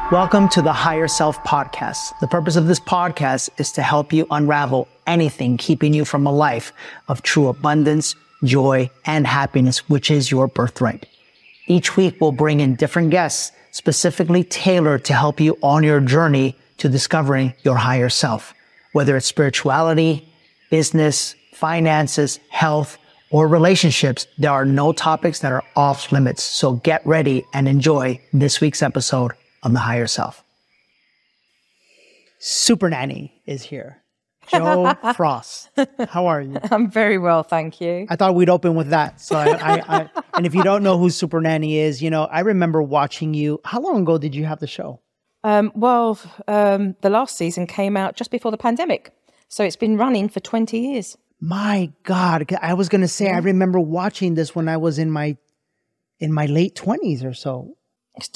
Welcome to the Higher Self Podcast. The purpose of this podcast is to help you unravel anything keeping you from a life of true abundance, joy, and happiness, which is your birthright. Each week, we'll bring in different guests specifically tailored to help you on your journey to discovering your higher self. Whether it's spirituality, business, finances, health, or relationships, there are no topics that are off limits. So get ready and enjoy this week's episode on the Higher Self. Super Nanny is here. Jo Frost. How are you? I'm very well, thank you. I thought we'd open with that. So and if you don't know who Super Nanny is, I remember watching you. How long ago did you have the show? The last season came out just before the pandemic. So it's been running for 20 years. My God. I was going to say, I remember watching this when I was in my late 20s or so. It's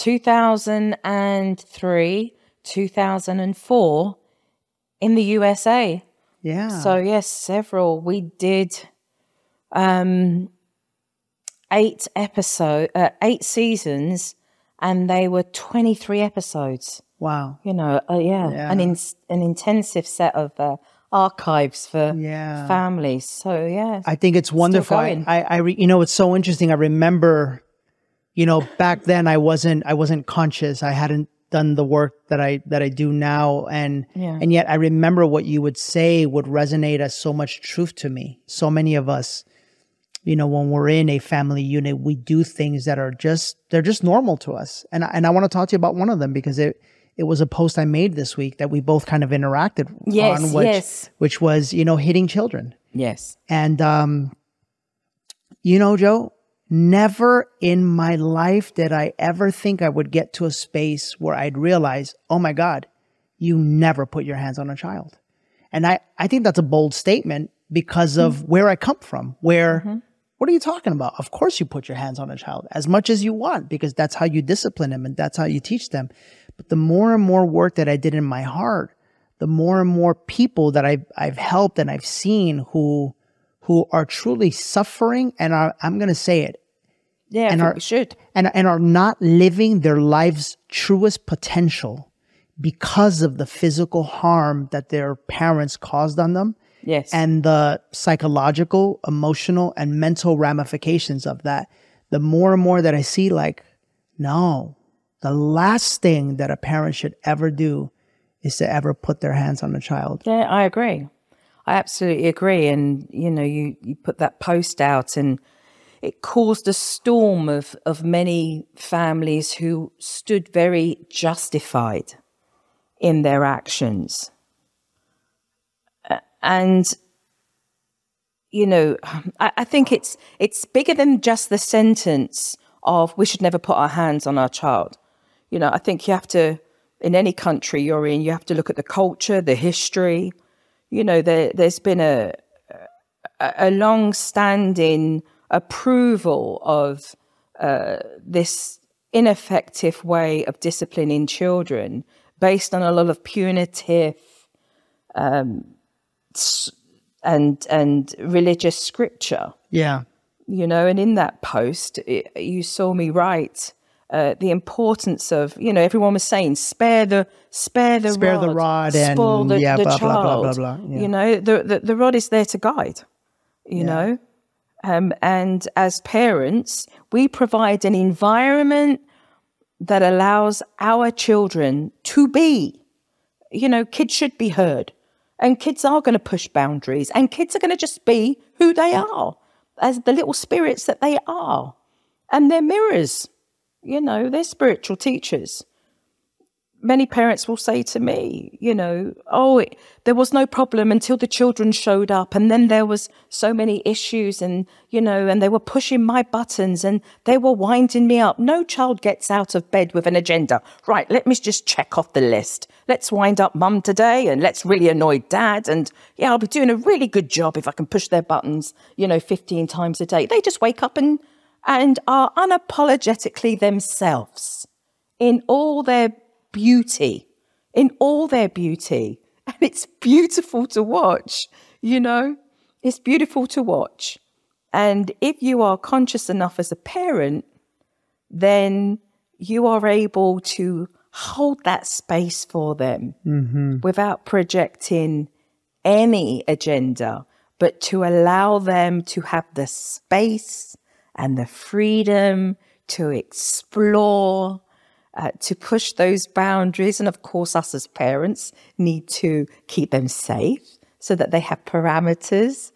2003, 2004 in the USA. Yeah. So yes, several. We did 8 seasons, and they were 23 episodes. Wow. An intensive set of archives for families. So yeah, I think it's wonderful. It's so interesting. I remember, back then I wasn't conscious. I hadn't done the work that I do now, and yet I remember what you would say would resonate as so much truth to me. So many of us, when we're in a family unit, we do things that they're just normal to us. And I want to talk to you about one of them because it was a post I made this week that we both kind of interacted on, which was, hitting children. Yes. And, Jo, never in my life did I ever think I would get to a space where I'd realize, oh my God, you never put your hands on a child. And I think that's a bold statement because of where I come from, where, what are you talking about? Of course you put your hands on a child as much as you want, because that's how you discipline them and that's how you teach them. But the more and more work that I did in my heart, the more and more people that I've helped and I've seen who are truly suffering, and I'm going to say it. Yeah, and we should. And are not living their life's truest potential because of the physical harm that their parents caused on them. Yes. And the psychological, emotional, and mental ramifications of that. The more and more that I see, no, the last thing that a parent should ever do is to ever put their hands on a child. Yeah, I agree. I absolutely agree. And, you put that post out and it caused a storm of many families who stood very justified in their actions. And, I think it's bigger than just the sentence of we should never put our hands on our child. I think you have to, in any country you're in, you have to look at the culture, the history. There's been a long-standing approval of this ineffective way of disciplining children based on a lot of punitive and religious scripture. Yeah. And in that post, you saw me write the importance of, everyone was saying, spare the rod and spoil the blah, child. blah, blah, blah, blah. Yeah. The rod is there to guide, you know. And as parents, we provide an environment that allows our children to be. Kids should be heard. And kids are going to push boundaries. And kids are going to just be who they are, as the little spirits that they are. And they're mirrors. They're spiritual teachers. Many parents will say to me, there was no problem until the children showed up. And then there was so many issues and they were pushing my buttons and they were winding me up. No child gets out of bed with an agenda. Right, let me just check off the list. Let's wind up mum today and let's really annoy dad. And I'll be doing a really good job if I can push their buttons, 15 times a day. They just wake up and are unapologetically themselves in all their beauty. And it's beautiful to watch, it's beautiful to watch. And if you are conscious enough as a parent, then you are able to hold that space for them without projecting any agenda, but to allow them to have the space and the freedom to explore, to push those boundaries. And of course, us as parents need to keep them safe so that they have parameters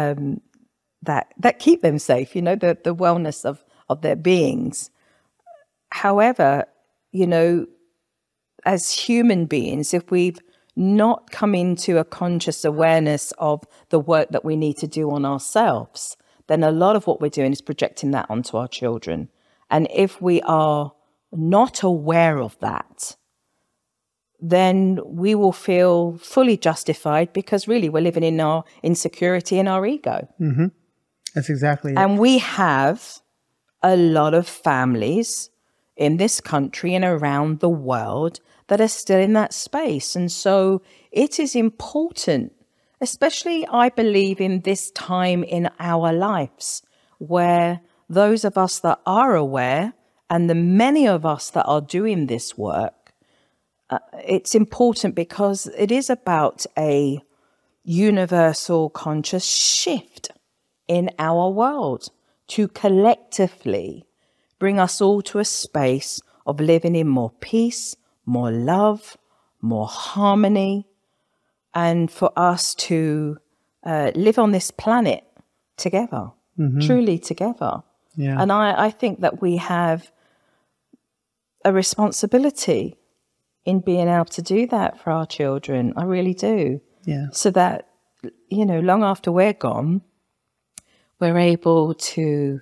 that keep them safe, you know, the wellness of their beings. However, you know, as human beings, if we've not come into a conscious awareness of the work that we need to do on ourselves, then a lot of what we're doing is projecting that onto our children. And if we are not aware of that, then we will feel fully justified, because really we're living in our insecurity and our ego. Mm-hmm. That's exactly it. And we have a lot of families in this country and around the world that are still in that space. And so it is important, especially I believe in this time in our lives, where those of us that are aware and the many of us that are doing this work, it's important because it is about a universal conscious shift in our world to collectively bring us all to a space of living in more peace, more love, more harmony, and for us to live on this planet together, truly together. Yeah. And I think that we have a responsibility in being able to do that for our children. I really do. Yeah. So that, you know, long after we're gone, we're able to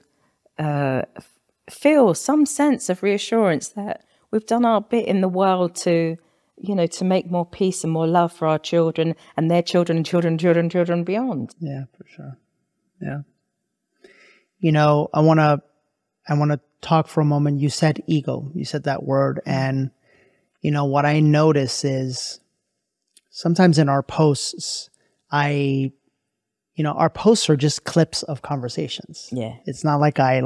feel some sense of reassurance that we've done our bit in the world to, you know, to make more peace and more love for our children and their children and children beyond. Yeah, for sure. Yeah. You know, I want to talk for a moment. You said ego. You said that word. And, you know, what I notice is sometimes in our posts, our posts are just clips of conversations. Yeah. It's not like I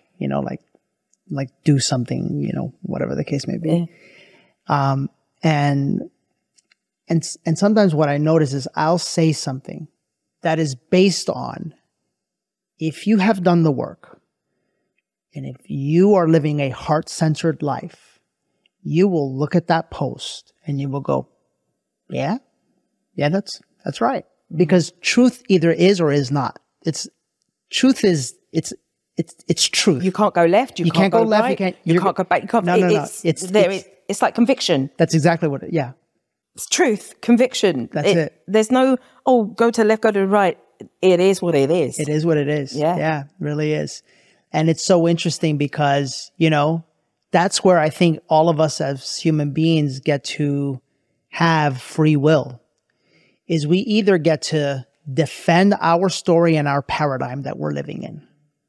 do something, you know, whatever the case may be. Yeah. And sometimes what I notice is I'll say something that is based on, if you have done the work and if you are living a heart-centered life, you will look at that post and you will go, yeah, that's right. Because truth either is or is not. It's truth. You can't go left. You can't go left. Right, you can't go back. You can't. No. It's like conviction. That's exactly what yeah. It's truth, conviction. That's it. There's no, go to the left, go to the right. It is what it is. It is what it is. Yeah. It really is. And it's so interesting because, you know, that's where I think all of us as human beings get to have free will, is we either get to defend our story and our paradigm that we're living in,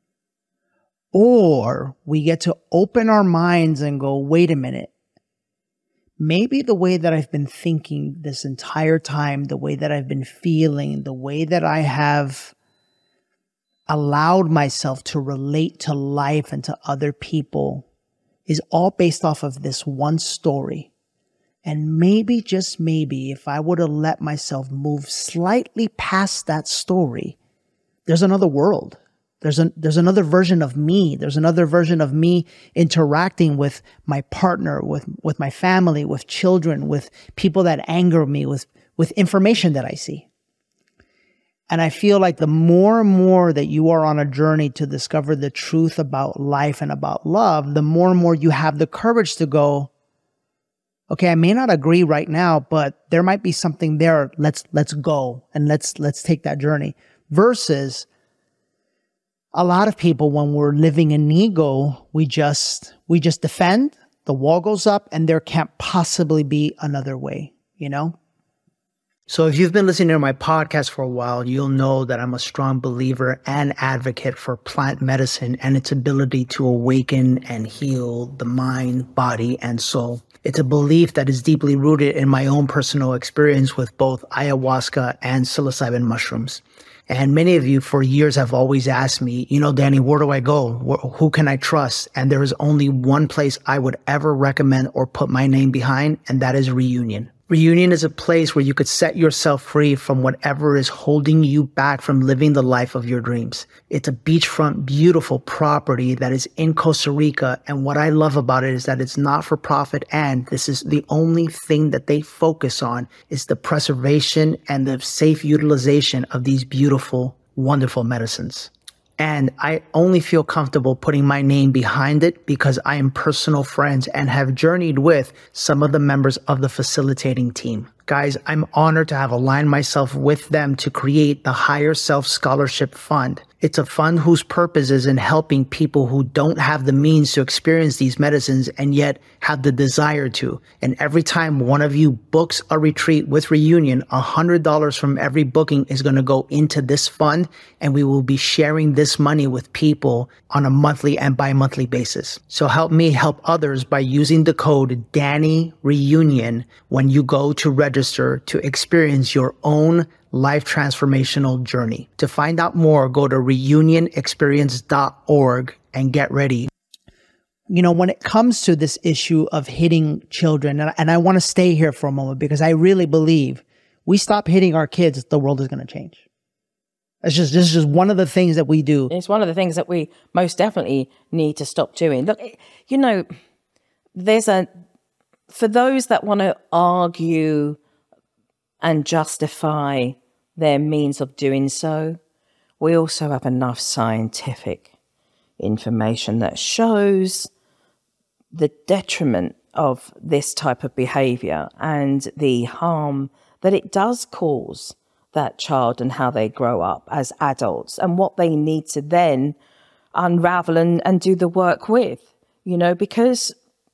or we get to open our minds and go, wait a minute, maybe the way that I've been thinking this entire time, the way that I've been feeling, the way that I have allowed myself to relate to life and to other people is all based off of this one story. And maybe, just maybe, if I would have let myself move slightly past that story, there's another world. There's another version of me. There's another version of me interacting with my partner, with my family, with children, with people that anger me, with information that I see. And I feel like the more and more that you are on a journey to discover the truth about life and about love, the more and more you have the courage to go, okay, I may not agree right now, but there might be something there. Let's go and let's take that journey. Versus a lot of people, when we're living in ego, we just defend, the wall goes up, and there can't possibly be another way, you know? So if you've been listening to my podcast for a while, you'll know that I'm a strong believer and advocate for plant medicine and its ability to awaken and heal the mind, body, and soul. It's a belief that is deeply rooted in my own personal experience with both ayahuasca and psilocybin mushrooms. And many of you for years have always asked me, Danny, where do I go? Who can I trust? And there is only one place I would ever recommend or put my name behind, and that is Reunion. Reunion is a place where you could set yourself free from whatever is holding you back from living the life of your dreams. It's a beachfront, beautiful property that is in Costa Rica. And what I love about it is that it's not for profit. And this is the only thing that they focus on is the preservation and the safe utilization of these beautiful, wonderful medicines. And I only feel comfortable putting my name behind it because I am personal friends and have journeyed with some of the members of the facilitating team. Guys, I'm honored to have aligned myself with them to create the Higher Self Scholarship Fund. It's a fund whose purpose is in helping people who don't have the means to experience these medicines and yet have the desire to. And every time one of you books a retreat with Reunion, $100 from every booking is going to go into this fund, and we will be sharing this money with people on a monthly and bi-monthly basis. So help me help others by using the code DannyReunion when you go to register to experience your own life transformational journey. To find out more, go to reunionexperience.org and get ready. When it comes to this issue of hitting children, and I want to stay here for a moment because I really believe we stop hitting our kids, the world is going to change. This is just one of the things that we do. It's one of the things that we most definitely need to stop doing. Look, for those that want to argue and justify their means of doing so, we also have enough scientific information that shows the detriment of this type of behavior and the harm that it does cause that child and how they grow up as adults and what they need to then unravel and do the work with, because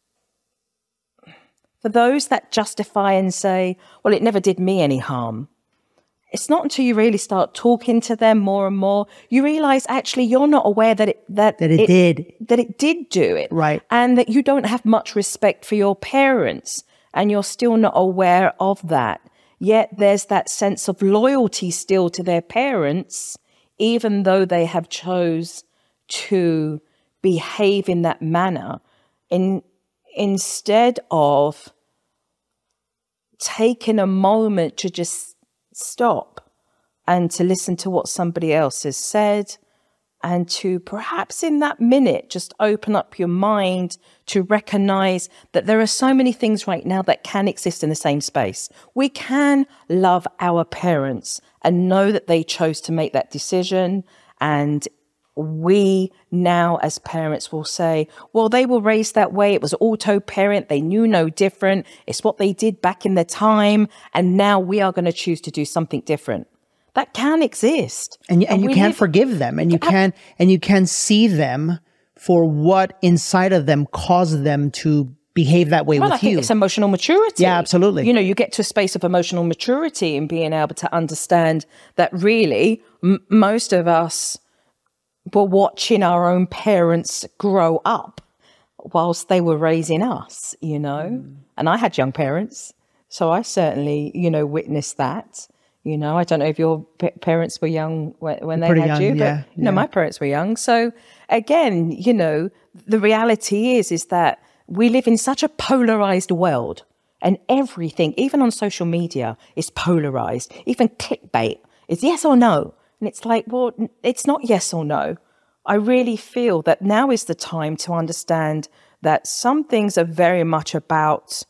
for those that justify and say, well, it never did me any harm, it's not until you really start talking to them more and more, you realize actually you're not aware that it did do it. Right. And that you don't have much respect for your parents and you're still not aware of that. Yet there's that sense of loyalty still to their parents, even though they have chose to behave in that manner. Instead of taking a moment to just stop and to listen to what somebody else has said and to perhaps in that minute just open up your mind to recognize that there are so many things right now that can exist in the same space. We can love our parents and know that they chose to make that decision, and we now as parents will say, well, they were raised that way. It was auto-parent. They knew no different. It's what they did back in their time. And now we are going to choose to do something different. That can exist. And you can't forgive them. And you can see them for what inside of them caused them to behave that way with you. I think it's emotional maturity. Yeah, absolutely. You get to a space of emotional maturity and being able to understand that really most of us were watching our own parents grow up whilst they were raising us, And I had young parents, so I certainly, witnessed that. I don't know if your parents were young when they had you, but my parents were young. So again, the reality is that we live in such a polarized world, and everything, even on social media, is polarized. Even clickbait is yes or no. And it's like, well, it's not yes or no. I really feel that now is the time to understand that some things are very much about,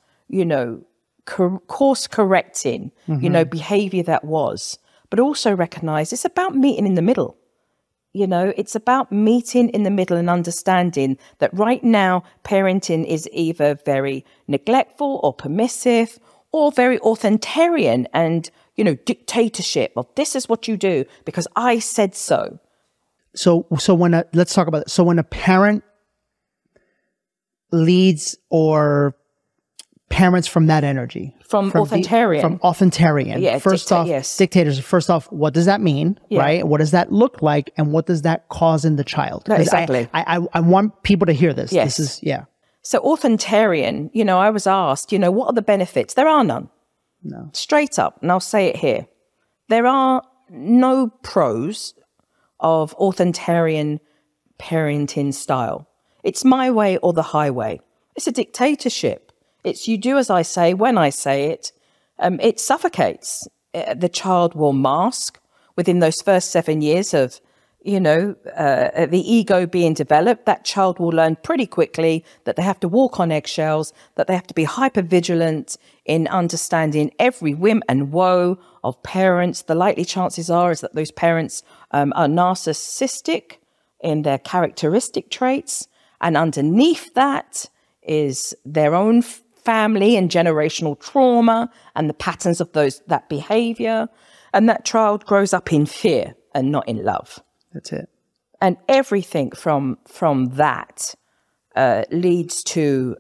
course correcting, behavior that was, but also recognize it's about meeting in the middle. It's about meeting in the middle and understanding that right now parenting is either very neglectful or permissive or very authoritarian and, dictatorship of this is what you do because I said so. So let's talk about it. So when a parent leads or parents from that energy. From authoritarian. From authoritarian. Yeah, dictators. First off, what does that mean, right? What does that look like? And what does that cause in the child? No, exactly. I want people to hear this. Yes. This is, So authoritarian, I was asked, what are the benefits? There are none. No. Straight up, and I'll say it here. There are no pros of authoritarian parenting style. It's my way or the highway. It's a dictatorship. It's you do as I say, when I say it. It suffocates. The child will mask within those first 7 years of, the ego being developed. That child will learn pretty quickly that they have to walk on eggshells, that they have to be hyper vigilant in understanding every whim and woe of parents. The likely chances is that those parents are narcissistic in their characteristic traits. And underneath that is their own family and generational trauma and the patterns of that behavior. And that child grows up in fear and not in love. That's it. And everything from that leads to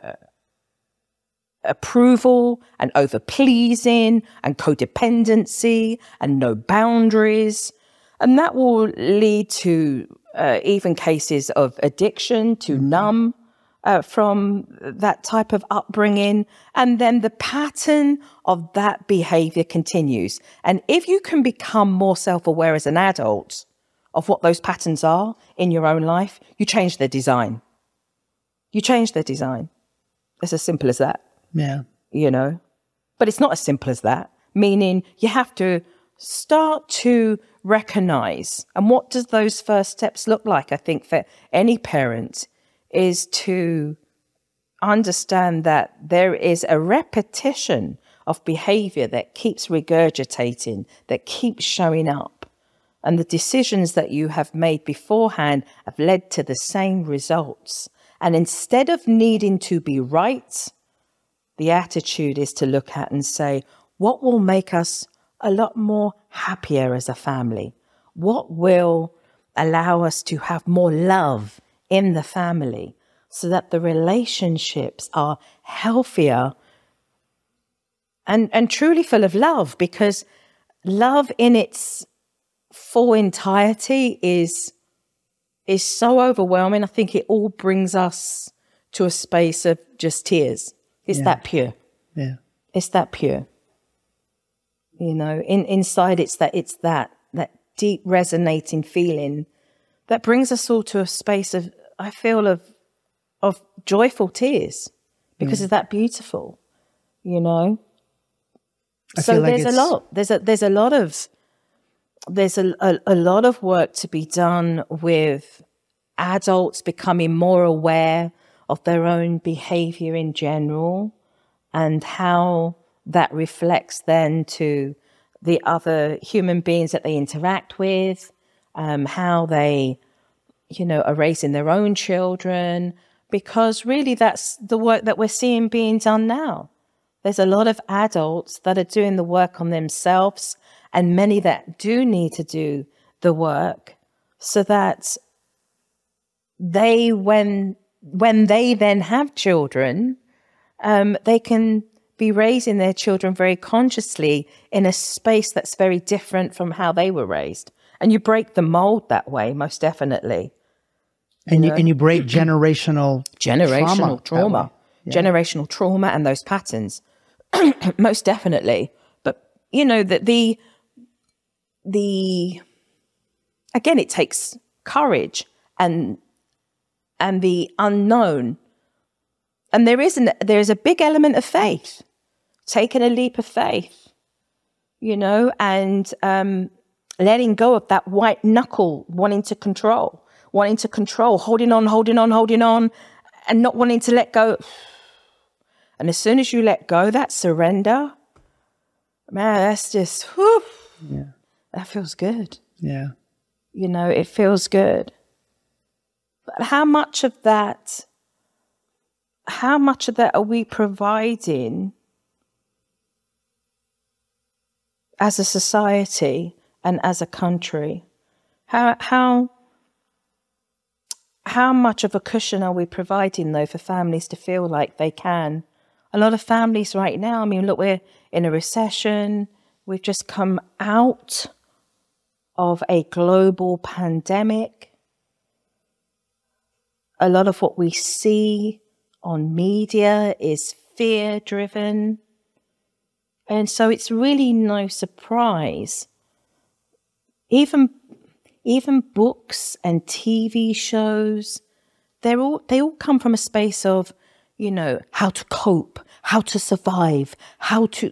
approval and over-pleasing and codependency and no boundaries. And that will lead to even cases of addiction to numb from that type of upbringing. And then the pattern of that behavior continues. And if you can become more self-aware as an adult of what those patterns are in your own life, you change their design. You change their design. It's as simple as that. Yeah. But it's not as simple as that, meaning you have to start to recognize. And what does those first steps look like? I think for any parent is to understand that there is a repetition of behavior that keeps regurgitating, that keeps showing up. And the decisions that you have made beforehand have led to the same results. And instead of needing to be right, the attitude is to look at and say, what will make us a lot more happier as a family? What will allow us to have more love in the family so that the relationships are healthier and truly full of love? Because love in its full entirety is so overwhelming. I think it all brings us to a space of just tears. It's that pure. Yeah. It's that pure. Inside it's that deep resonating feeling that brings us all to a space of, I feel, of joyful tears because of that beautiful, So there's a lot. There's a lot of work to be done with adults becoming more aware of their own behavior in general and how that reflects then to the other human beings that they interact with, how they, are raising their own children, because really that's the work that we're seeing being done now. There's a lot of adults that are doing the work on themselves and many that do need to do the work so that they, when they then have children, they can be raising their children very consciously in a space that's very different from how they were raised. And you break the mold that way, most definitely. And you break generational trauma. Yeah. Generational trauma and those patterns, most definitely. But, that again, it takes courage and the unknown. And there is a big element of faith, taking a leap of faith, and letting go of that white knuckle, wanting to control, holding on, and not wanting to let go. And as soon as you let go, that surrender, man, that's just, whew, that feels good. Yeah. It feels good. But how much of that are we providing as a society and as a country? How much of a cushion are we providing, though, for families to feel like they can a lot of families right now, I mean, look, we're in a recession. We've just come out of a global pandemic. A lot of what we see on media is fear-driven. And so it's really no surprise. Even books and TV shows, they all come from a space of, you know, how to cope, how to survive, how to...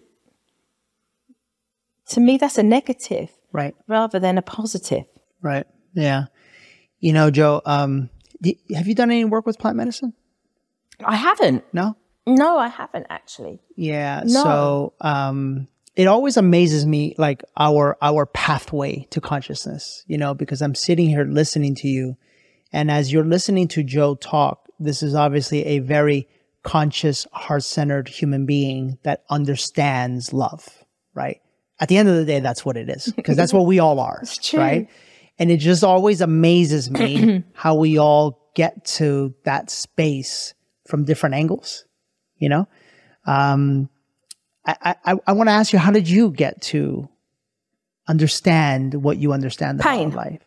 To me, that's a negative, Right. rather than a positive. Right. Yeah. You know, Joe, have you done any work with plant medicine? I haven't. No? No, I haven't actually. Yeah. No. So it always amazes me, like our pathway to consciousness, you know, because I'm sitting here listening to you. And as you're listening to Joe talk, this is obviously a very conscious, heart-centered human being that understands love, right? At the end of the day, that's what it is, because that's what we all are, It's true. right? And it just always amazes me how we all get to that space from different angles, you know? I want to ask you, how did you get to understand what you understand about Pain. life?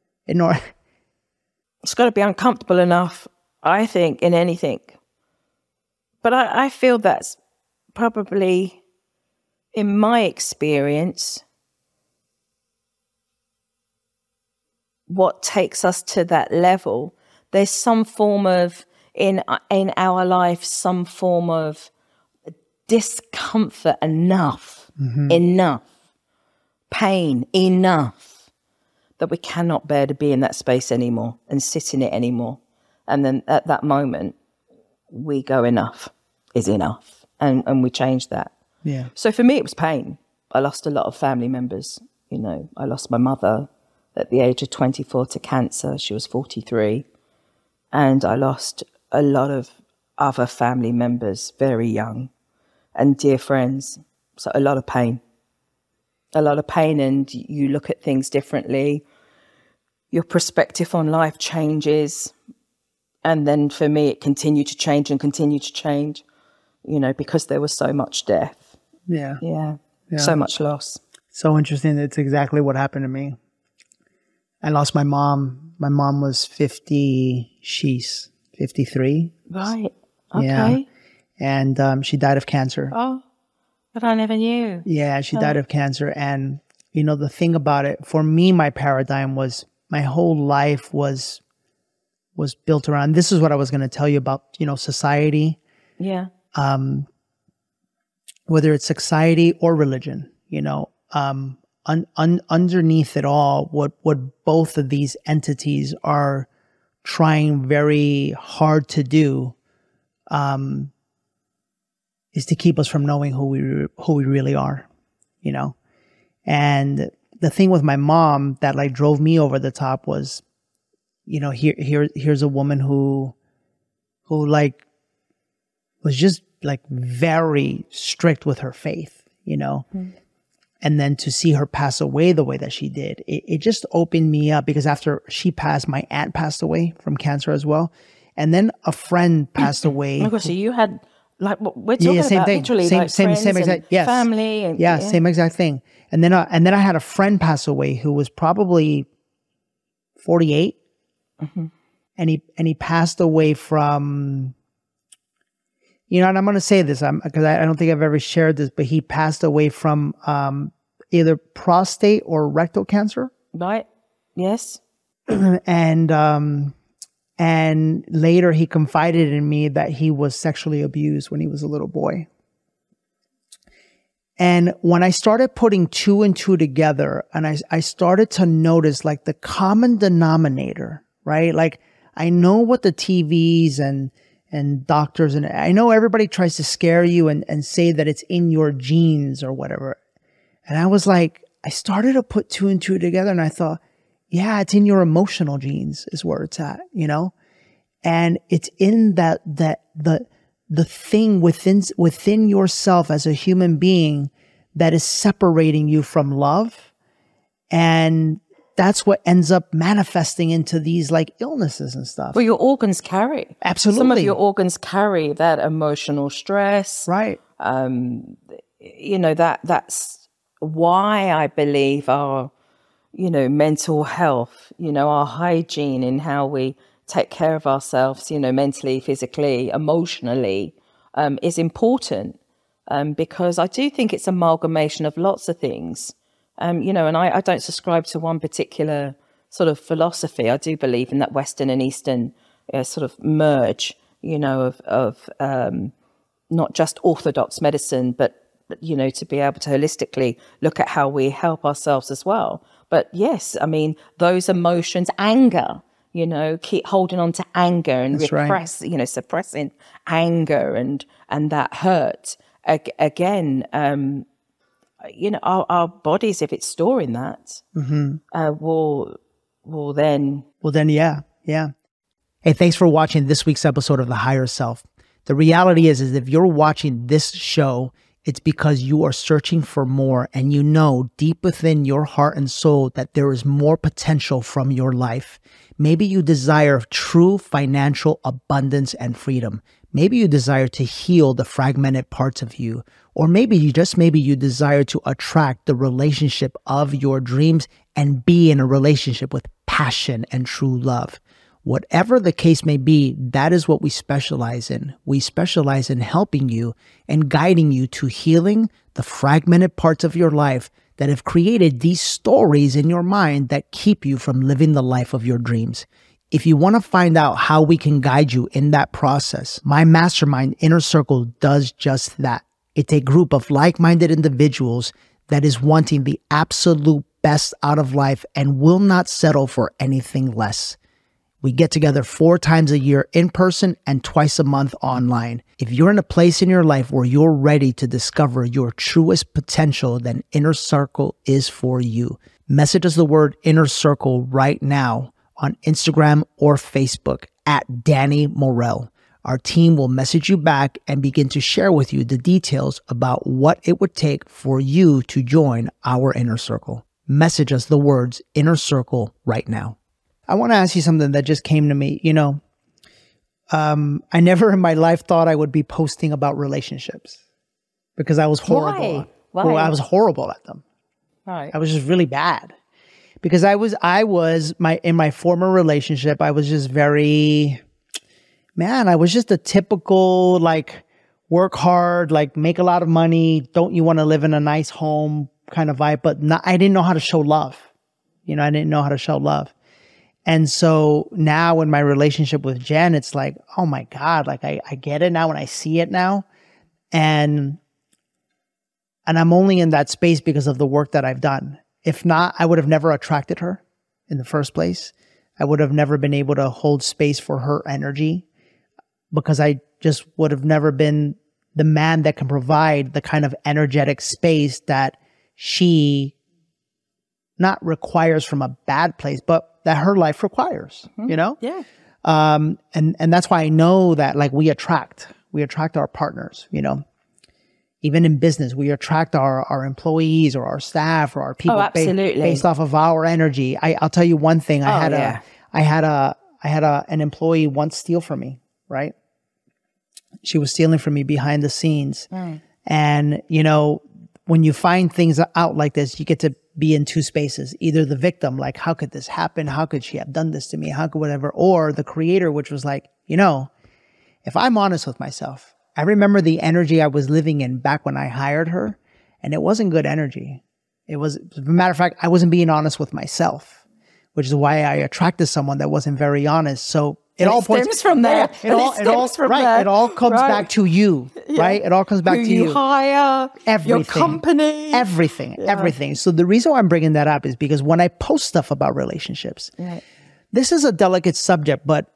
It's got to be uncomfortable enough, I think, in anything. But I feel that's probably, in my experience, what takes us to that level. There's some form of, in our life, some form of discomfort enough, pain enough, that we cannot bear to be in that space anymore and sit in it anymore. And then at that moment, we go, enough is enough. And we change that. Yeah. So for me, it was pain. I lost a lot of family members. You know, I lost my mother at the age of 24 to cancer. She was 43. And I lost a lot of other family members very young and dear friends. So a lot of pain. A lot of pain, and you look at things differently. Your perspective on life changes. And then for me, it continued to change and continue to change, you know, because there was so much death. Yeah. Yeah. Yeah. So much loss. So interesting. It's exactly what happened to me. I lost my mom. My mom was 53. Right. Okay. Yeah. And she died of cancer. Oh, but I never knew. Yeah, she died of cancer. And, you know, the thing about it, for me, my paradigm was, my whole life was built around, this is what I was going to tell you about, you know, society. Yeah. Whether it's society or religion, you know, underneath it all, what both of these entities are trying very hard to do, is to keep us from knowing who we really are, you know. And the thing with my mom that like drove me over the top was, you know, here's a woman who like was just like very strict with her faith, you know. And then to see her pass away the way that she did, it just opened me up, because after she passed, my aunt passed away from cancer as well. And then a friend passed away. Oh my gosh, so you had, like, what we're talking same about, thing. literally, Same like friends exact, and yes. family. And, Yeah, same exact thing. And then I had a friend pass away who was probably 48. And he passed away from, you know, and I'm going to say this because I don't think I've ever shared this, but he passed away from either prostate or rectal cancer. Right. Yes. And later he confided in me that he was sexually abused when he was a little boy. And when I started putting two and two together, and I started to notice like the common denominator, right? Like I know what the TVs and doctors, and I know everybody tries to scare you and say that it's in your genes or whatever. And I was like, I started to put two and two together, and I thought, yeah, it's in your emotional genes is where it's at, you know? And it's in that the thing within yourself as a human being that is separating you from love. And that's what ends up manifesting into these like illnesses and stuff. Well, your organs carry. Absolutely. Some of your organs carry that emotional stress. Right. That's why I believe our, mental health, our hygiene in how we take care of ourselves, mentally, physically, emotionally, is important. Because I do think it's amalgamation of lots of things. And I don't subscribe to one particular sort of philosophy. I do believe in that Western and Eastern sort of merge, of not just orthodox medicine, but to be able to holistically look at how we help ourselves as well. But yes, I mean, those emotions, anger, keep holding on to anger and repress, right. Suppressing anger and that hurt. Again, our bodies, if it's storing that, will then. Well, then, yeah. Hey, thanks for watching this week's episode of The Higher Self. The reality is if you're watching this show, it's because you are searching for more, and you know deep within your heart and soul that there is more potential from your life. Maybe you desire true financial abundance and freedom. Maybe you desire to heal the fragmented parts of you. Or maybe you desire to attract the relationship of your dreams and be in a relationship with passion and true love. Whatever the case may be, that is what we specialize in. We specialize in helping you and guiding you to healing the fragmented parts of your life that have created these stories in your mind that keep you from living the life of your dreams. If you want to find out how we can guide you in that process, my mastermind Inner Circle does just that. It's a group of like-minded individuals that is wanting the absolute best out of life and will not settle for anything less. We get together 4 times a year in person and twice a month online. If you're in a place in your life where you're ready to discover your truest potential, then Inner Circle is for you. Message us the word Inner Circle right now on Instagram or Facebook at Danny Morell. Our team will message you back and begin to share with you the details about what it would take for you to join our Inner Circle. Message us the words Inner Circle right now. I want to ask you something that just came to me. I never in my life thought I would be posting about relationships because I was horrible. Why? Well, I was horrible at them. Right. I was just really bad because I was in my former relationship. I was just I was just a typical, like, work hard, like make a lot of money. Don't you want to live in a nice home kind of vibe? But I didn't know how to show love. I didn't know how to show love. And so now in my relationship with Jen, it's like, oh my God, like I get it now and I see it now. And I'm only in that space because of the work that I've done. If not, I would have never attracted her in the first place. I would have never been able to hold space for her energy because I just would have never been the man that can provide the kind of energetic space that she not requires from a bad place, but that her life requires, Yeah. And that's why I know that, like, we attract our partners, even in business, we attract our employees or our staff or our people based off of our energy. I'll tell you one thing. I had an employee once steal from me, right? She was stealing from me behind the scenes. And, when you find things out like this, you get to be in 2 spaces, either the victim, like, how could this happen? How could she have done this to me? How could whatever? Or the creator, which was like, if I'm honest with myself, I remember the energy I was living in back when I hired her, and it wasn't good energy. As a matter of fact, I wasn't being honest with myself, which is why I attracted someone that wasn't very honest. So it all stems from there. It all comes back to you, right? It all comes back to you. You hire, everything, your company. Everything. So the reason why I'm bringing that up is because when I post stuff about relationships, this is a delicate subject, but,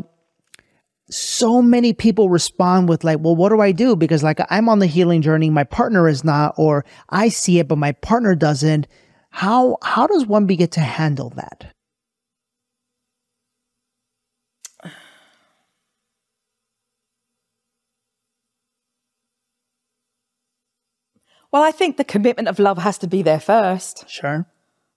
so many people respond with like, well, what do I do? Because, like, I'm on the healing journey, my partner is not, or I see it, but my partner doesn't. How does one begin to handle that? Well, I think the commitment of love has to be there first. Sure.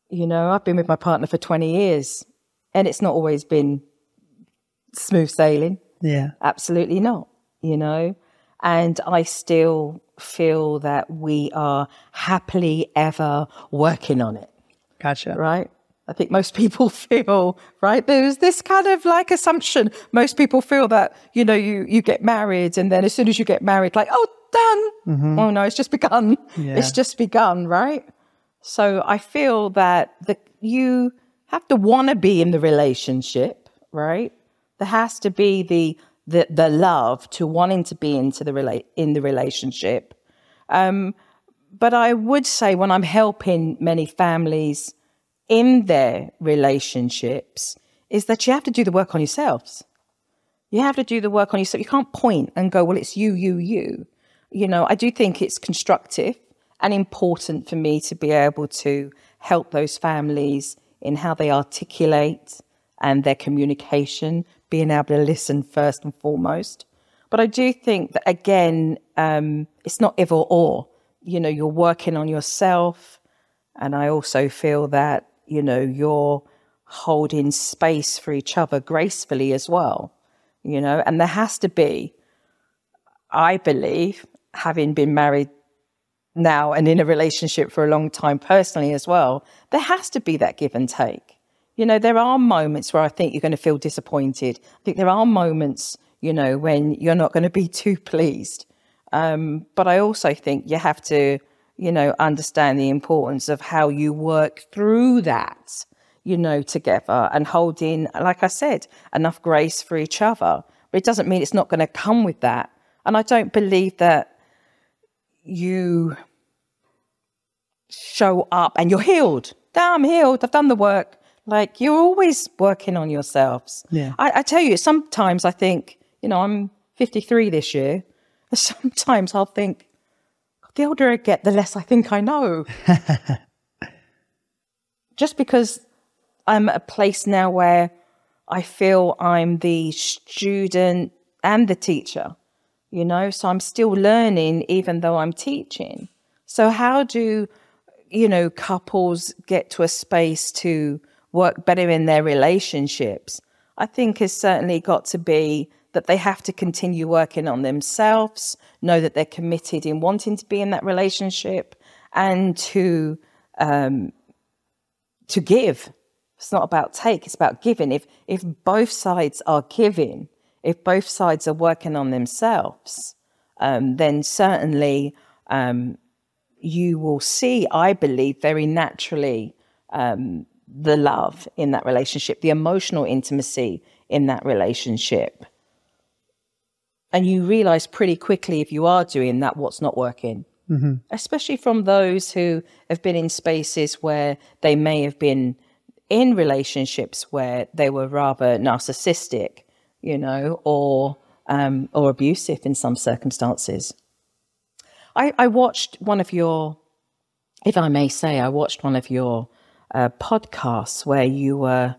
You know, I've been with my partner for 20 years and it's not always been smooth sailing. Yeah. Absolutely not, you know. And I still feel that we are happily ever working on it. Gotcha. Right? I think most people feel, right, there's this kind of like assumption. Most people feel that, you know, you get married and then as soon as you get married, like, oh, done. Mm-hmm. Oh, no, it's just begun. Yeah. It's just begun, right? So I feel that you have to want to be in the relationship, right? There has to be the love to wanting to be in the relationship. But I would say when I'm helping many families in their relationships is that you have to do the work on yourselves. You have to do the work on yourself. You can't point and go, well, it's you. You know, I do think it's constructive and important for me to be able to help those families in how they articulate and their communication, being able to listen first and foremost. But I do think that, again, it's not either or. You know, you're working on yourself. And I also feel that, you know, you're holding space for each other gracefully as well, you know, and there has to be, I believe, having been married now and in a relationship for a long time personally as well, there has to be that give and take. You know, there are moments where I think you're going to feel disappointed. I think there are moments, you know, when you're not going to be too pleased. But I also think you have to, you know, understand the importance of how you work through that, you know, together and holding, like I said, enough grace for each other. But it doesn't mean it's not going to come with that. And I don't believe that you show up and you're healed. I'm healed. I've done the work. Like, you're always working on yourselves. Yeah. I tell you, sometimes I think, you know, I'm 53 this year. Sometimes I'll think, the older I get, the less I think I know. Just because I'm at a place now where I feel I'm the student and the teacher, you know, so I'm still learning even though I'm teaching. So how do, you know, couples get to a space to work better in their relationships? I think has certainly got to be that they have to continue working on themselves, know that they're committed in wanting to be in that relationship, and to give. It's not about take, it's about giving. If both sides are giving, if both sides are working on themselves, then certainly you will see, I believe, very naturally the love in that relationship, the emotional intimacy in that relationship. And you realize pretty quickly if you are doing that, what's not working. Mm-hmm. Especially from those who have been in spaces where they may have been in relationships where they were rather narcissistic, you know, or abusive in some circumstances. I watched one of your, if I may say, I watched one of your podcasts where you were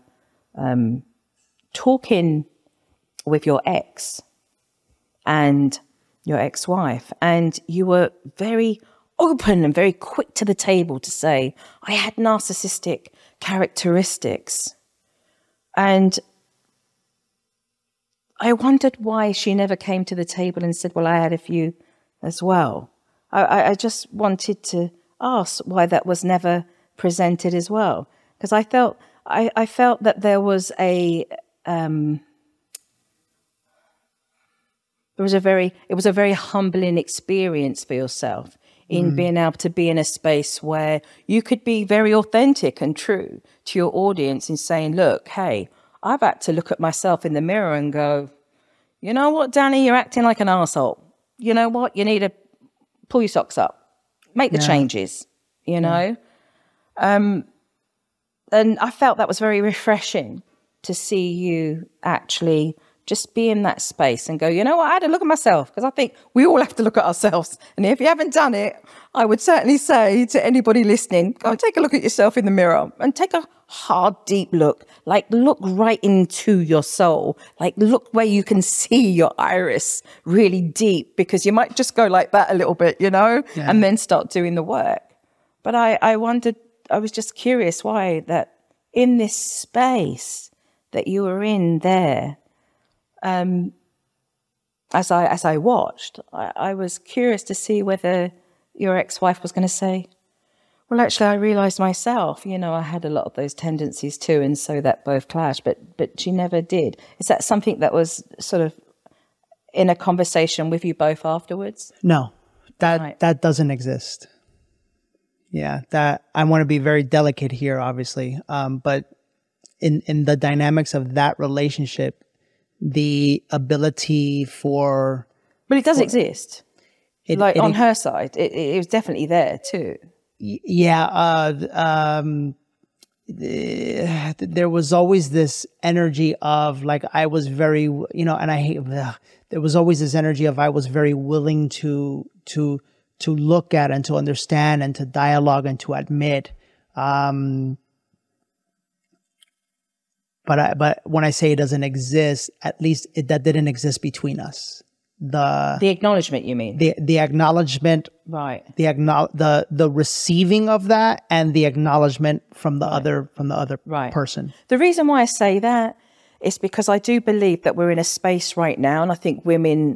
talking with your ex and your ex-wife, and you were very open and very quick to the table to say, I had narcissistic characteristics. And I wondered why she never came to the table and said, well, I had a few as well. I just wanted to ask why that was never presented as well. Because I felt that there was it was a very humbling experience for yourself in being able to be in a space where you could be very authentic and true to your audience in saying, look, hey, I've had to look at myself in the mirror and go, you know what, Danny, you're acting like an arsehole. You know what? You need to pull your socks up, make the changes, you know? And I felt that was very refreshing to see you actually just be in that space and go, you know what, I had to look at myself, because I think we all have to look at ourselves. And if you haven't done it, I would certainly say to anybody listening, go and take a look at yourself in the mirror and take a hard, deep look. Like, look right into your soul. Like, look where you can see your iris really deep, because you might just go like that a little bit, you know, and then start doing the work. But I wondered, I was just curious why that in this space that you were in there, as I watched, I was curious to see whether your ex-wife was going to say, well, actually, I realized myself, I had a lot of those tendencies too, and so that both clashed, but she never did. Is that something that was sort of in a conversation with you both afterwards? No, that doesn't exist. Yeah, that I want to be very delicate here, obviously. But in the dynamics of that relationship, the ability for... But it does exist. On her side, it was definitely there too. Yeah. There was always this energy of like, I was very, and I hate, there was always this energy of I was very willing to look at and to understand and to dialogue and to admit. But when I say it doesn't exist, at least that didn't exist between us. The acknowledgement, you mean? The acknowledgement, right? The receiving of that and the acknowledgement from the other person. The reason why I say that is because I do believe that we're in a space right now, and I think women,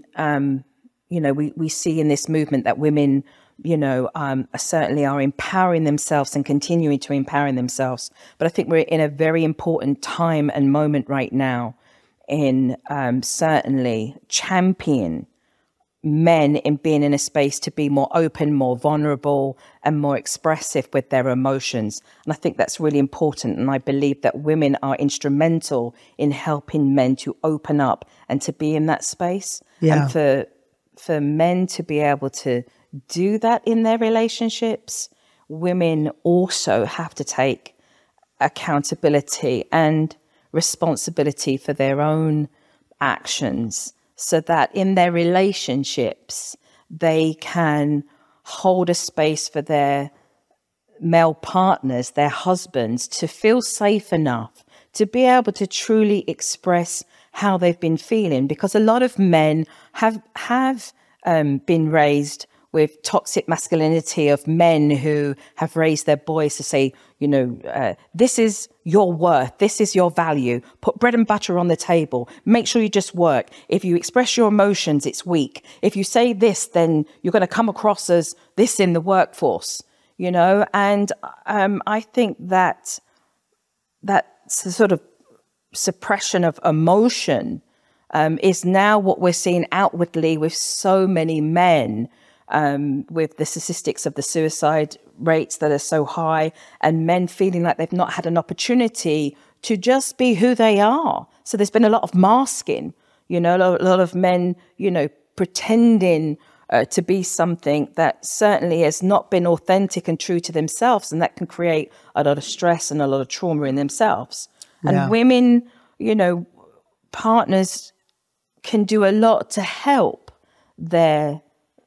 we see in this movement that women, certainly are empowering themselves and continuing to empower themselves. But I think we're in a very important time and moment right now in certainly champion men in being in a space to be more open, more vulnerable, and more expressive with their emotions. And I think that's really important. And I believe that women are instrumental in helping men to open up and to be in that space. Yeah. And for men to be able to do that in their relationships, women also have to take accountability and responsibility for their own actions, so that in their relationships they can hold a space for their male partners, their husbands, to feel safe enough to be able to truly express how they've been feeling. Because a lot of men have been raised with toxic masculinity of men who have raised their boys to say, this is your worth, this is your value, put bread and butter on the table, make sure you just work. If you express your emotions, it's weak. If you say this, then you're going to come across as this in the workforce, and I think that sort of suppression of emotion is now what we're seeing outwardly with so many men, with the statistics of the suicide rates that are so high, and men feeling like they've not had an opportunity to just be who they are. So there's been a lot of masking, a lot of men, pretending to be something that certainly has not been authentic and true to themselves, and that can create a lot of stress and a lot of trauma in themselves. Yeah. And women, partners can do a lot to help their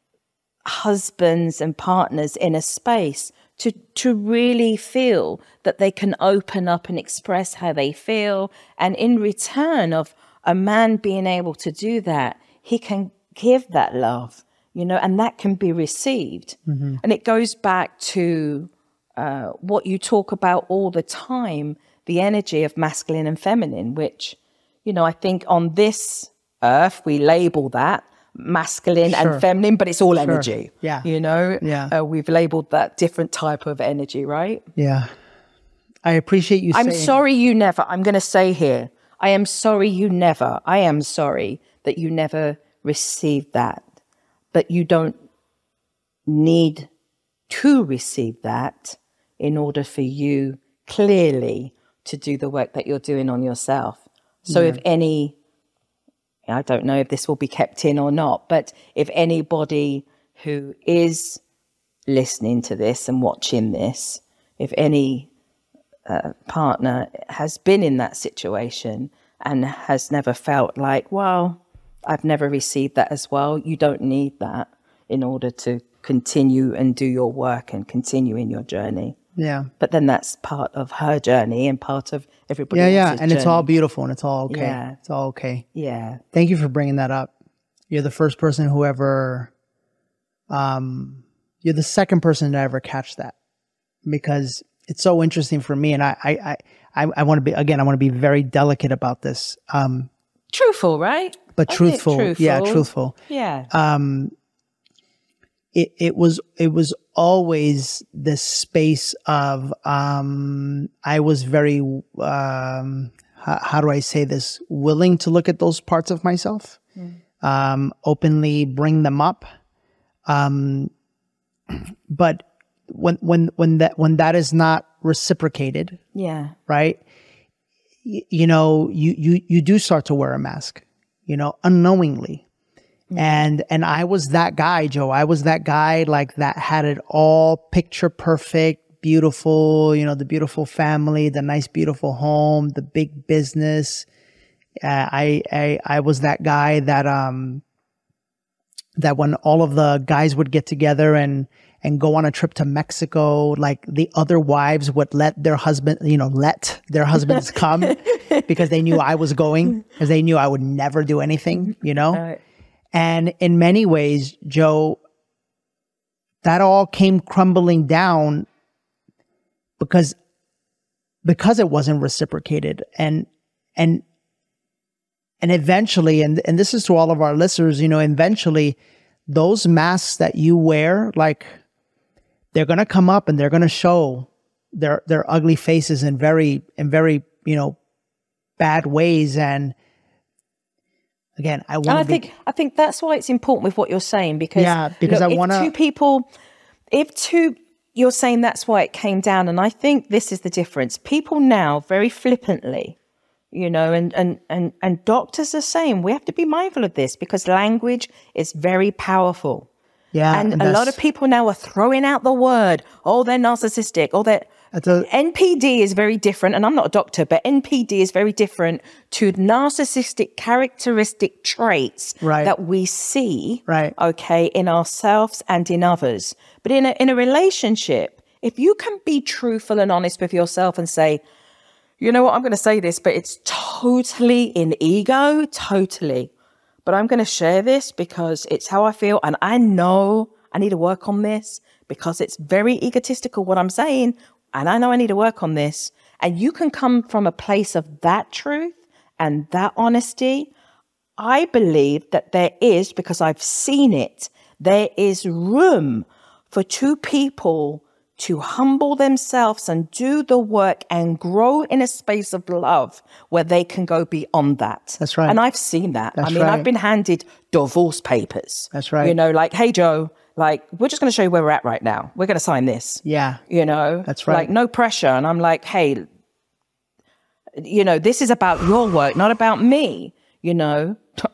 husbands and partners in a space to really feel that they can open up and express how they feel. And in return of a man being able to do that, he can give that love, and that can be received. Mm-hmm. And it goes back to what you talk about all the time, the energy of masculine and feminine, which, I think on this earth, we label that masculine and feminine, but it's all energy. Yeah. Yeah. We've labeled that different type of energy, right? Yeah. I appreciate you saying... I'm going to say here, I am sorry that you never received that, but you don't need to receive that in order for you clearly to do the work that you're doing on yourself. So if any... I don't know if this will be kept in or not, but if anybody who is listening to this and watching this, if any partner has been in that situation and has never felt like, well, I've never received that as well, you don't need that in order to continue and do your work and continue in your journey. Yeah. But then that's part of her journey and part of everybody else's and journey. It's all beautiful and it's all okay. Yeah. It's all okay. Yeah. Thank you for bringing that up. You're the first person who ever, you're the second person to ever catch that, because it's so interesting for me. And I want to be, again, I want to be very delicate about this. Truthful, right? But truthful. Yeah, truthful. Yeah. It was always this space of, I was very, how do I say this? Willing to look at those parts of myself, openly bring them up. But when that is not reciprocated, yeah, right? You know, you do start to wear a mask, you know, unknowingly. And I was that guy, Joe. I was that guy like that had it all picture perfect, beautiful, you know, the beautiful family, the nice, beautiful home, the big business. I was that guy that, that when all of the guys would get together and go on a trip to Mexico, like the other wives would let their husbands come because they knew I was going, because they knew I would never do anything, you know? Right. And in many ways, Joe, that all came crumbling down because it wasn't reciprocated. And eventually, and this is to all of our listeners, you know, eventually those masks that you wear, like, they're going to come up and they're going to show their ugly faces in very, you know, bad ways. And again, I think that's why it's important with what you're saying, because because look, I want to, you're saying that's why it came down. And I think this is the difference. People now very flippantly, you know, and doctors are saying we have to be mindful of this because language is very powerful. Yeah. And a lot of people now are throwing out the word, oh, they're narcissistic, or they're... NPD is very different, and I'm not a doctor, but NPD is very different to narcissistic characteristic traits that we see, okay, in ourselves and in others. But in a relationship, if you can be truthful and honest with yourself and say, you know what, I'm going to say this, but it's totally in ego, totally. But I'm going to share this because it's how I feel, and I know I need to work on this because it's very egotistical what I'm saying. And I know I need to work on this. And you can come from a place of that truth and that honesty. I believe that there is, because I've seen it, there is room for two people to humble themselves and do the work and grow in a space of love where they can go beyond that. That's right. And I've seen that. I've been handed divorce papers. That's right. You know, like, hey, Joe, like, we're just going to show you where we're at right now. We're going to sign this. Yeah. You know? That's right. Like, no pressure. And I'm like, hey, you know, this is about your work, not about me. You know?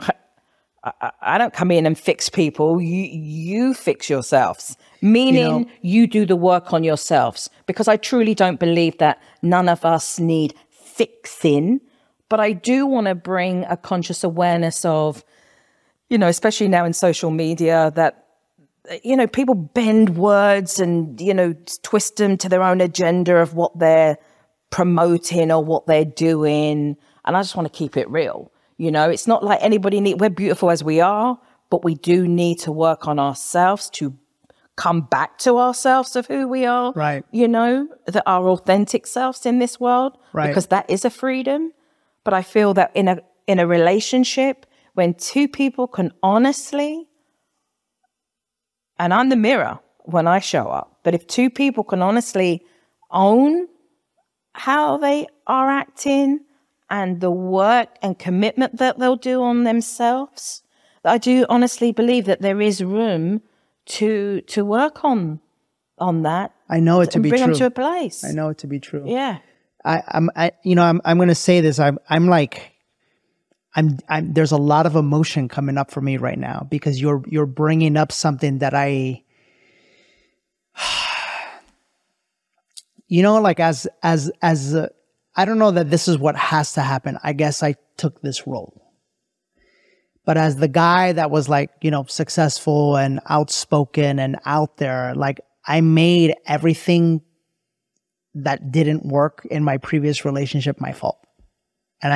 I don't come in and fix people. You fix yourselves. Meaning you do the work on yourselves. Because I truly don't believe that none of us need fixing. But I do want to bring a conscious awareness of, you know, especially now in social media, that, you know, people bend words and, you know, twist them to their own agenda of what they're promoting or what they're doing. And I just want to keep it real. You know, it's not like we're beautiful as we are, but we do need to work on ourselves to come back to ourselves of who we are. Right. You know, that our authentic selves in this world. Right. Because that is a freedom. But I feel that in a relationship, when two people can honestly, and I'm the mirror when I show up, but if two people can honestly own how they are acting and the work and commitment that they'll do on themselves, I do honestly believe that there is room to work on that. I know it to be true. Bring them to a place. I know it to be true. Yeah. I'm going to say this. I'm there's a lot of emotion coming up for me right now because you're bringing up something that like as I don't know that this is what has to happen. I guess I took this role. But as the guy that was like, you know, successful and outspoken and out there, like I made everything that didn't work in my previous relationship my fault. And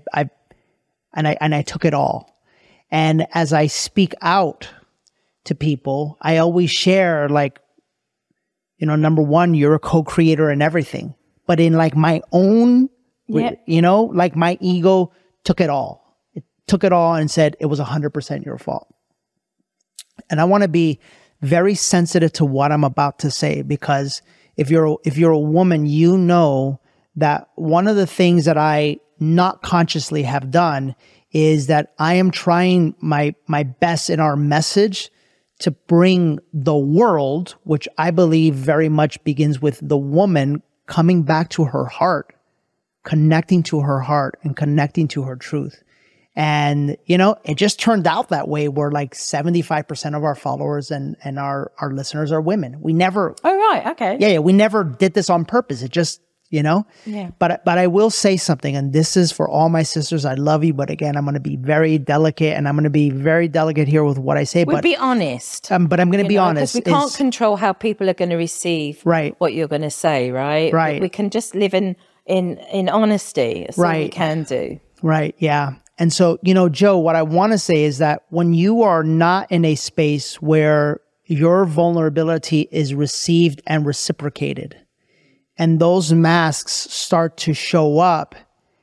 I took it all. And as I speak out to people, I always share like, number one, you're a co-creator in everything. But in like my own, like my ego took it all. It took it all and said it was 100% your fault. And I want to be very sensitive to what I'm about to say, because if you're a woman, you know that one of the things that I not consciously have done is that I am trying my best in our message to bring the world, which I believe very much begins with the woman coming back to her heart, connecting to her heart and connecting to her truth. And, it just turned out that way where like 75% of our followers and our listeners are women. We never... Oh, right. Okay. Yeah. We never did this on purpose. It just, Yeah. But I will say something, and this is for all my sisters. I love you. But again, I'm going to be very delicate, and I'm going to be very delicate here with what I say. But be honest. But I'm going to be honest. Because we can't control how people are going to receive what you're going to say, right? Right. But we can just live in honesty. That's all we can do. Right. Yeah. And so, Joe, what I want to say is that when you are not in a space where your vulnerability is received and reciprocated, and those masks start to show up,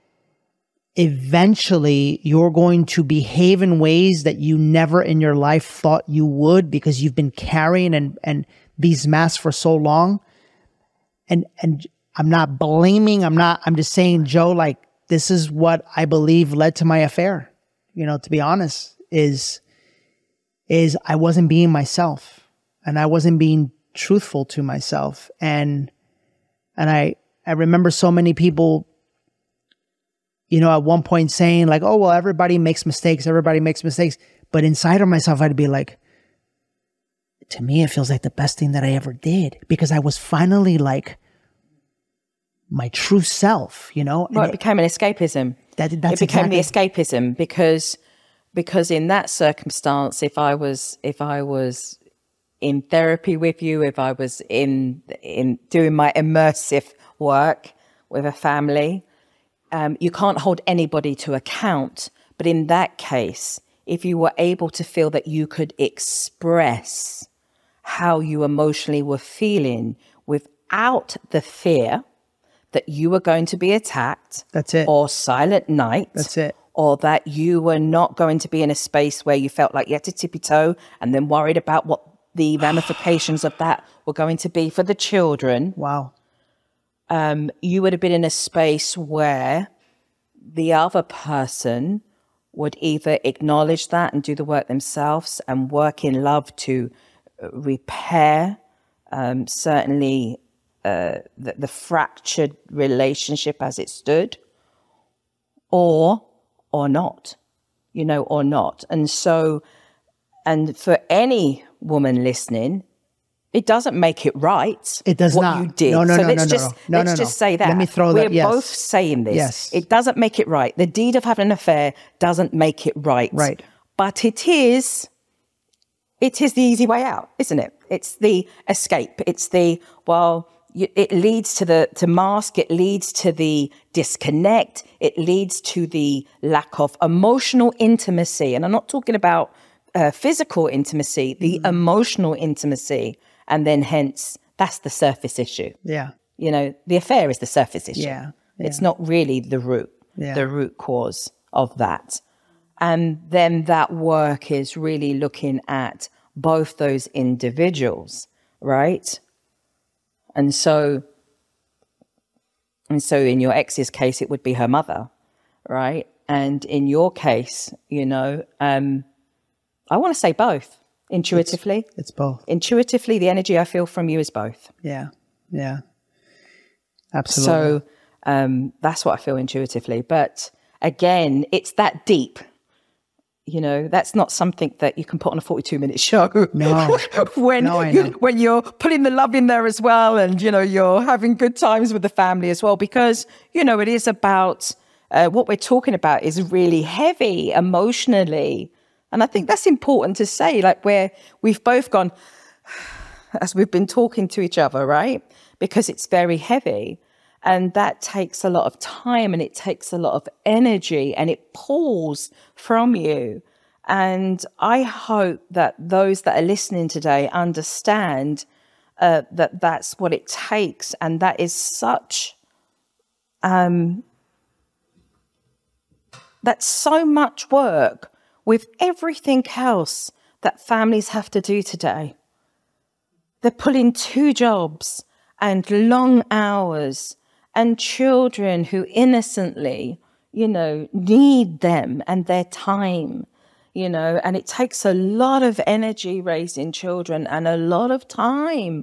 eventually you're going to behave in ways that you never in your life thought you would, because you've been carrying and these masks for so long. And I'm not blaming, I'm just saying, Joe, like, this is what I believe led to my affair. To be honest, is I wasn't being myself, and I wasn't being truthful to myself. And I remember so many people, at one point saying like, oh, well, everybody makes mistakes. But inside of myself, I'd be like, to me, it feels like the best thing that I ever did, because I was finally like my true self, Well, it became an escapism. It became the escapism because in that circumstance, if I was in therapy with you, if I was in doing my immersive work with a family, you can't hold anybody to account. But in that case, if you were able to feel that you could express how you emotionally were feeling without the fear that you were going to be attacked. That's it. Or silent night. That's it. Or that you were not going to be in a space where you felt like you had to tippy toe and then worried about what the ramifications of that were going to be for the children. Wow. You would have been in a space where the other person would either acknowledge that and do the work themselves and work in love to repair, certainly the fractured relationship as it stood, or not, or not. And so, and for any woman listening, it doesn't make it right. It does what not. You did. No. Let's just say that. Let me throw We're that. Yes. both saying this. Yes. It doesn't make it right. The deed of having an affair doesn't make it right. Right. But it is the easy way out, isn't it? It's the escape. It's the, it leads to mask. It leads to the disconnect. It leads to the lack of emotional intimacy. And I'm not talking about physical intimacy, the emotional intimacy. And then hence, that's the surface issue. Yeah. The affair is the surface issue. Yeah. It's not really the root cause of that. And then that work is really looking at both those individuals, right? And so in your ex's case, it would be her mother, right? And in your case, I want to say both. Intuitively. It's both. Intuitively, the energy I feel from you is both. Yeah. Yeah. Absolutely. So that's what I feel intuitively. But again, it's that deep. That's not something that you can put on a 42-minute show. No. when you're putting the love in there as well, and you're having good times with the family as well, because it is about what we're talking about is really heavy emotionally. And I think that's important to say, like where we've both gone as we've been talking to each other, right? Because it's very heavy, and that takes a lot of time, and it takes a lot of energy, and it pulls from you. And I hope that those that are listening today understand that's what it takes. And that is such, that's so much work with everything else that families have to do today. They're pulling 2 jobs and long hours and children who innocently, need them and their time, and it takes a lot of energy raising children and a lot of time.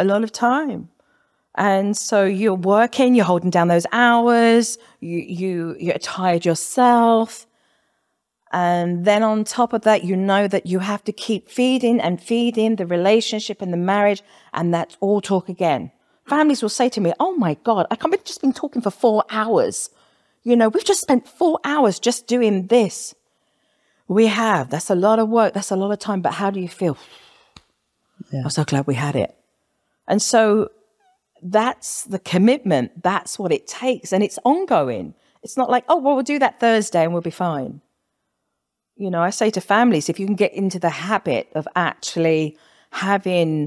And so you're working, you're holding down those hours, you're tired yourself. And then on top of that, that you have to keep feeding the relationship and the marriage, and that's all talk again. Families will say to me, oh my God, I can't believe we've just been talking for 4 hours. We've just spent 4 hours just doing this. We have. That's a lot of work. That's a lot of time. But how do you feel? Yeah. I'm so glad we had it. And so that's the commitment. That's what it takes. And it's ongoing. It's not like, oh, well, we'll do that Thursday and we'll be fine. I say to families, if you can get into the habit of actually having,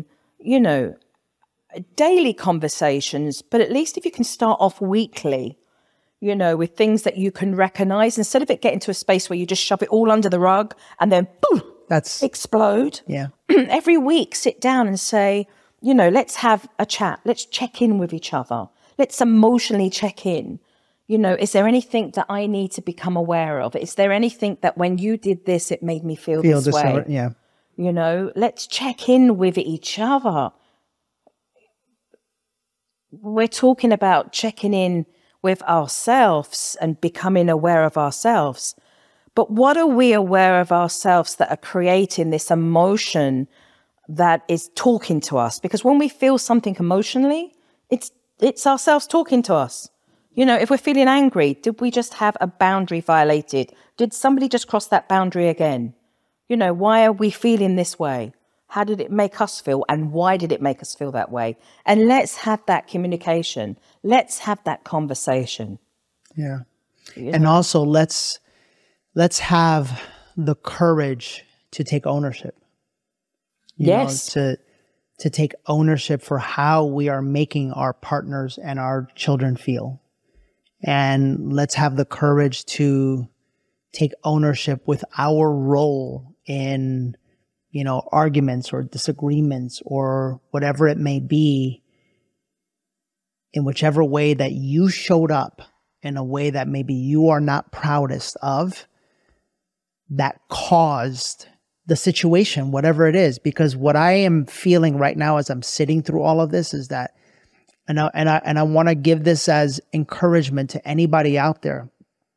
daily conversations, but at least if you can start off weekly, with things that you can recognize, instead of it getting to a space where you just shove it all under the rug and then boom, explode. Yeah. Every week, sit down and say, let's have a chat. Let's check in with each other. Let's emotionally check in. Is there anything that I need to become aware of? Is there anything that when you did this, it made me feel this way? Yeah. Let's check in with each other. We're talking about checking in with ourselves and becoming aware of ourselves. But what are we aware of ourselves that are creating this emotion that is talking to us? Because when we feel something emotionally, it's ourselves talking to us. If we're feeling angry, did we just have a boundary violated? Did somebody just cross that boundary again? Why are we feeling this way? How did it make us feel? And why did it make us feel that way? And let's have that communication. Let's have that conversation. Yeah. And also let's have the courage to take ownership. Yes. To take ownership for how we are making our partners and our children feel. And let's have the courage to take ownership with our role in, arguments or disagreements or whatever it may be, in whichever way that you showed up in a way that maybe you are not proudest of, that caused the situation, whatever it is. Because what I am feeling right now as I'm sitting through all of this is that, and I want to give this as encouragement to anybody out there.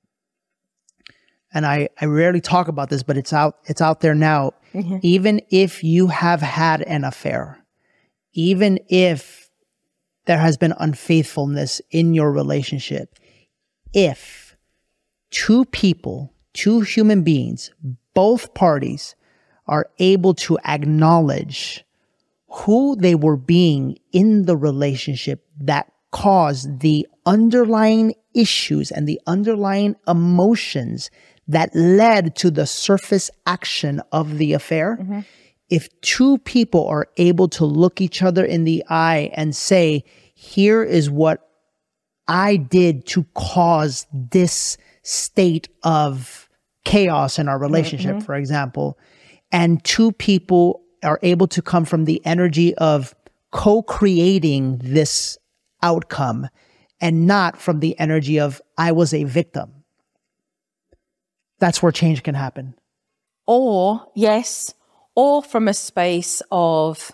And I rarely talk about this, but it's out there now. Mm-hmm. Even if you have had an affair, even if there has been unfaithfulness in your relationship, if two human beings, both parties are able to acknowledge who they were being in the relationship that caused the underlying issues and the underlying emotions that led to the surface action of the affair. Mm-hmm. If two people are able to look each other in the eye and say, here is what I did to cause this state of chaos in our relationship, mm-hmm. for example, and two people are able to come from the energy of co-creating this outcome and not from the energy of I was a victim. That's where change can happen. Or from a space of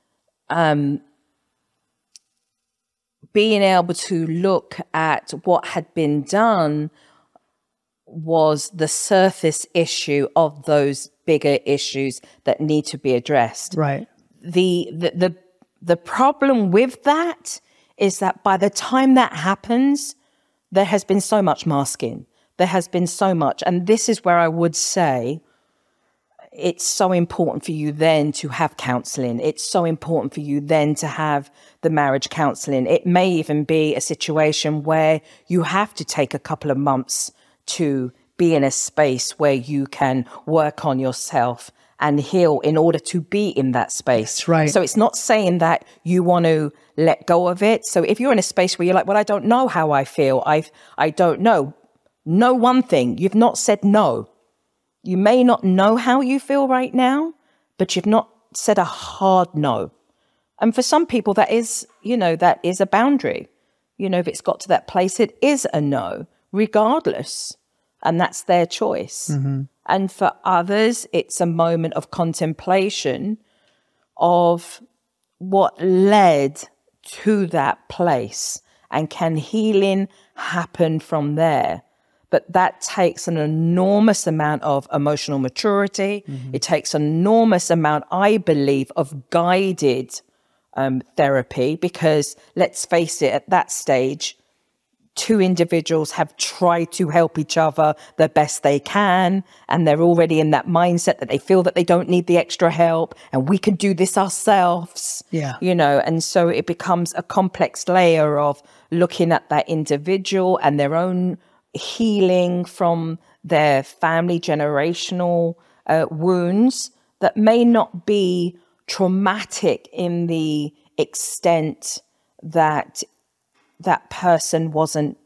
being able to look at what had been done was the surface issue of those bigger issues that need to be addressed. Right. The problem with that is that by the time that happens, there has been so much masking. There has been so much. And this is where I would say it's so important for you then to have counseling. It's so important for you then to have the marriage counseling. It may even be a situation where you have to take a couple of months to be in a space where you can work on yourself and heal in order to be in that space. That's right. So it's not saying that you want to let go of it. So if you're in a space where you're like, well, I don't know how I feel. I don't know. Know one thing, you've not said no. You may not know how you feel right now, but you've not said a hard no. And for some people, that is, that is a boundary. If it's got to that place, it is a no, regardless. And that's their choice. Mm-hmm. And for others, it's a moment of contemplation of what led to that place, and can healing happen from there? But that takes an enormous amount of emotional maturity. Mm-hmm. It takes an enormous amount, I believe, of guided therapy, because let's face it, at that stage, two individuals have tried to help each other the best they can, and they're already in that mindset that they feel that they don't need the extra help and we can do this ourselves. Yeah. And so it becomes a complex layer of looking at that individual and their own healing from their family generational wounds that may not be traumatic in the extent that that person wasn't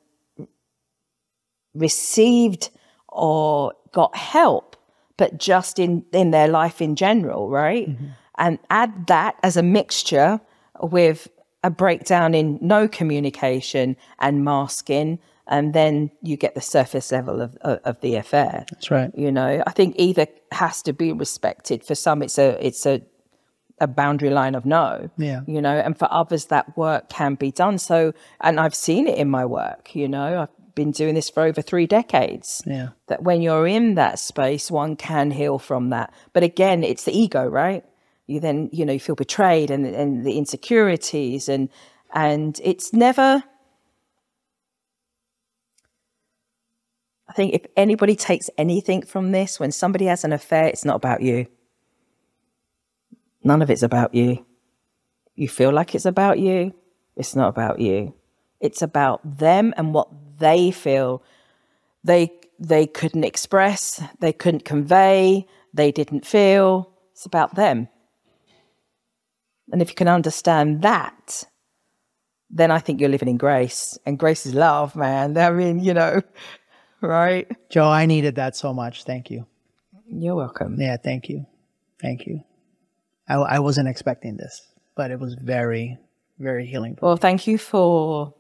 received or got help, but just in their life in general, right? Mm-hmm. And add that as a mixture with a breakdown in no communication and masking, and then you get the surface level of the affair. That's right. I think either has to be respected. For some, it's a boundary line of no, and for others that work can be done. So, and I've seen it in my work, I've been doing this for over 3 decades, that when you're in that space, one can heal from that. But again, it's the ego, right? You then, you feel betrayed and the insecurities and it's never, I think if anybody takes anything from this, when somebody has an affair, it's not about you. None of it's about you. You feel like it's about you. It's not about you. It's about them and what they feel they couldn't express, they couldn't convey, they didn't feel. It's about them. And if you can understand that, then I think you're living in grace. And grace is love, man. I mean, right? Joe, I needed that so much. Thank you. You're welcome. Yeah, thank you. Thank you. I wasn't expecting this, but it was very, very healing. Well, thank you for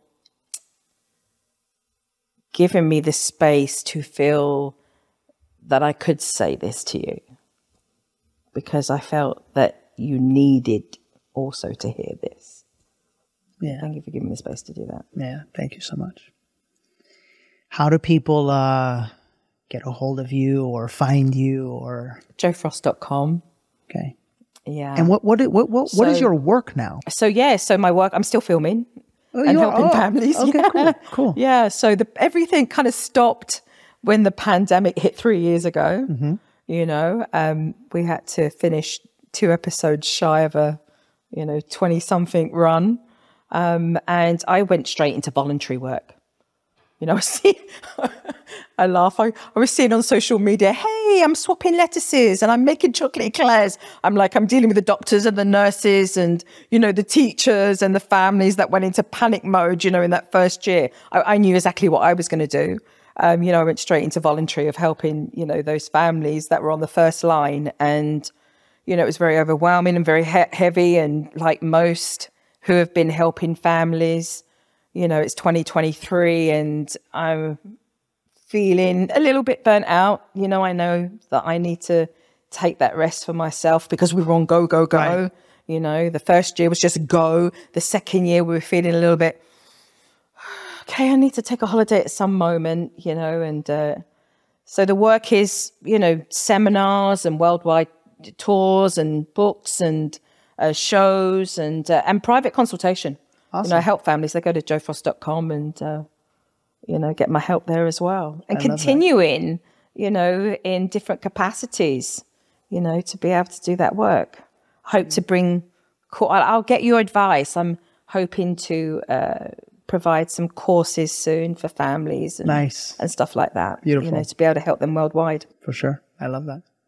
giving me the space to feel that I could say this to you, because I felt that you needed also to hear this. Yeah. Thank you for giving me the space to do that. Yeah, thank you so much. How do people get a hold of you or find you? Or JoeFrost.com. Okay. Yeah. And what is your work now? So my work, I'm still filming and helping families. Okay, cool. Yeah. So everything kind of stopped when the pandemic hit 3 years ago. Mm-hmm. We had to finish 2 episodes shy of a 20-something run, and I went straight into voluntary work. I laugh. I was seeing on social media, hey, I'm swapping lettuces and I'm making chocolate eclairs. I'm dealing with the doctors and the nurses and, the teachers and the families that went into panic mode, in that first year. I knew exactly what I was going to do. I went straight into voluntary of helping, those families that were on the first line. And, it was very overwhelming and very heavy. And like most who have been helping families, it's 2023 and I'm feeling a little bit burnt out. I know that I need to take that rest for myself because we were on go. Right. The first year was just go. The second year we were feeling a little bit, okay, I need to take a holiday at some moment, and so the work is, seminars and worldwide tours and books and shows and private consultation. Awesome. I help families. They go to JoeFrost.com and, get my help there as well. And continuing, in different capacities, to be able to do that work. Hope to bring, I'll get your advice. I'm hoping to provide some courses soon for families and, nice. And stuff like that. Beautiful. To be able to help them worldwide. For sure. I love that.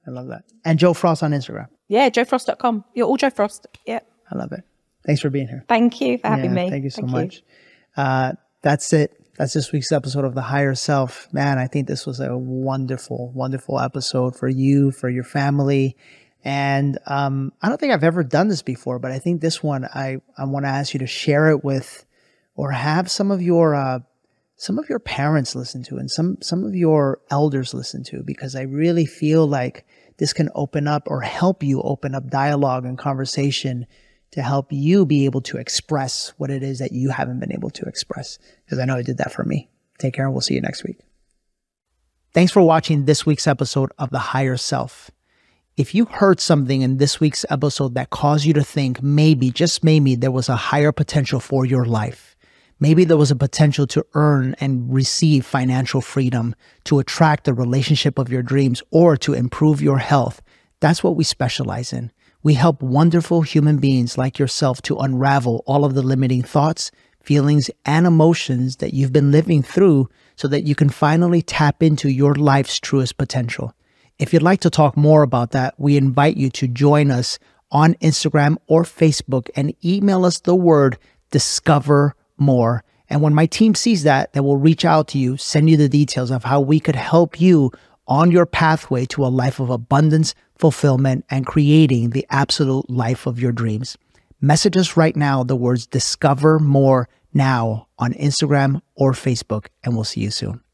I love that. And Joe Frost on Instagram. Yeah, joefrost.com. You're all Joe Frost. Yeah. I love it. Thanks for being here. Thank you for having me. Thank you so much. That's it. That's this week's episode of The Higher Self. Man, I think this was a wonderful, wonderful episode for you, for your family. And I don't think I've ever done this before, but I think this one, I want to ask you to share it with, or have some of your parents listen to, and some of your elders listen to, because I really feel like this can open up or help you open up dialogue and conversation to help you be able to express what it is that you haven't been able to express. Because I know it did that for me. Take care, and we'll see you next week. Thanks for watching this week's episode of The Higher Self. If you heard something in this week's episode that caused you to think maybe, just maybe, there was a higher potential for your life, maybe there was a potential to earn and receive financial freedom, to attract the relationship of your dreams, or to improve your health, that's what we specialize in. We help wonderful human beings like yourself to unravel all of the limiting thoughts, feelings, and emotions that you've been living through so that you can finally tap into your life's truest potential. If you'd like to talk more about that, we invite you to join us on Instagram or Facebook and email us the word Discover More. And when my team sees that, they will reach out to you, send you the details of how we could help you on your pathway to a life of abundance, fulfillment, and creating the absolute life of your dreams. Message us right now the words Discover More now on Instagram or Facebook, and we'll see you soon.